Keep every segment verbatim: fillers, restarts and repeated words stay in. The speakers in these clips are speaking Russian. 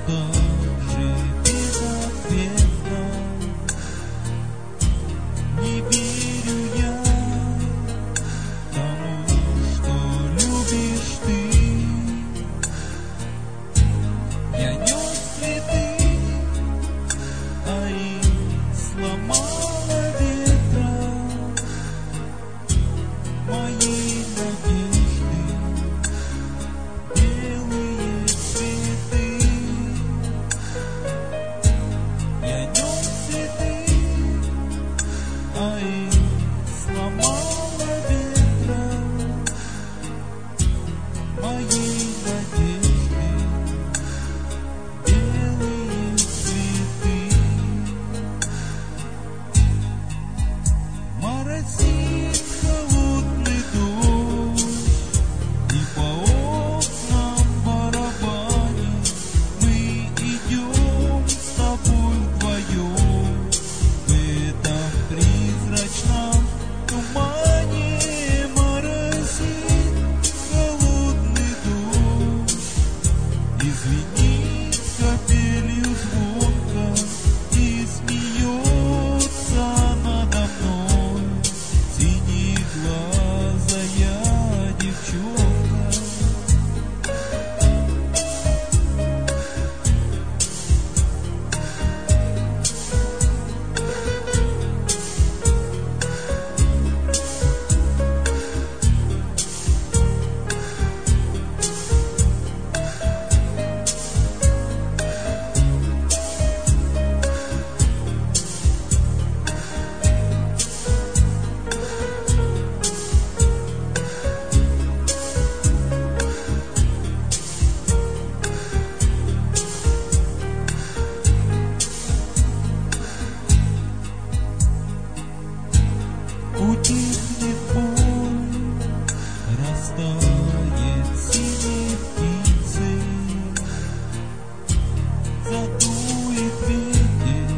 так же безответно. Не верю я тому, что любишь ты. Я нес цветы, а их сломало ветром. Моей надежды белые цветы. Я нес цветы, а их сломало ветром. Моей надежды белые цветы. Моросит холодный дождь, и по окнам барабанит. Мы идем с тобой вдвоем в этом призрачном тумане. Моросит холодный дождь, и звенит капелью звонко, и смеется надо мной синеглазая девчонка. Утихнет боль, растает синей птицей, задует ветер,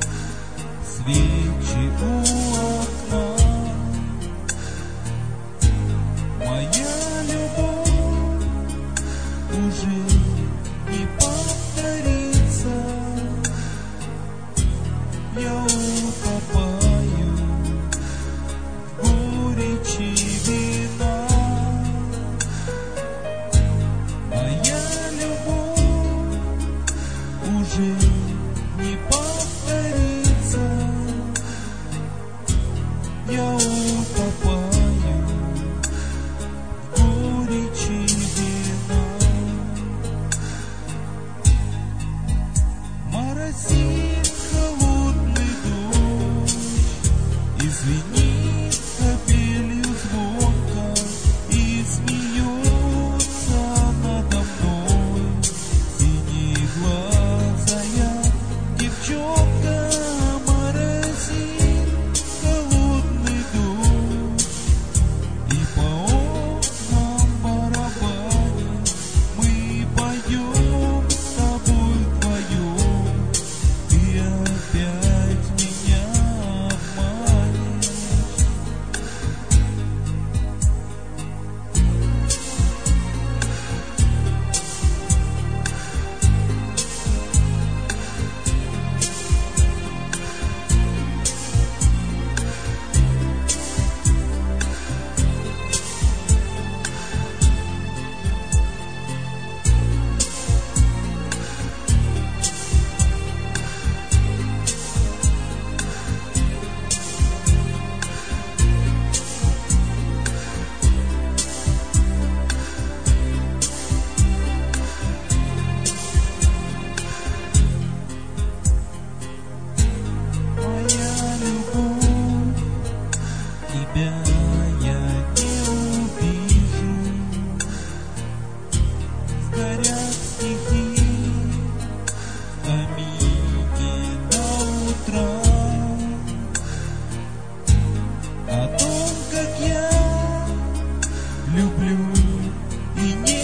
свечи у окна. Моя любовь уже не повторится. Я утопаю в горечи вина. Моя любовь уже не повторится. Я утопаю в горечи вина. Моросит холодный дождь, и звенит капелью звонко, и смеется надо мной синеглазая девчонка. Моросит холодный дождь, и по окнам барабанит. Мы пойдем с тобой вдвоем, ты опять меня обманешь. Моя любовь, тебя я не увижу. Сгорят стихи в камине до утра. О том, как я люблю и не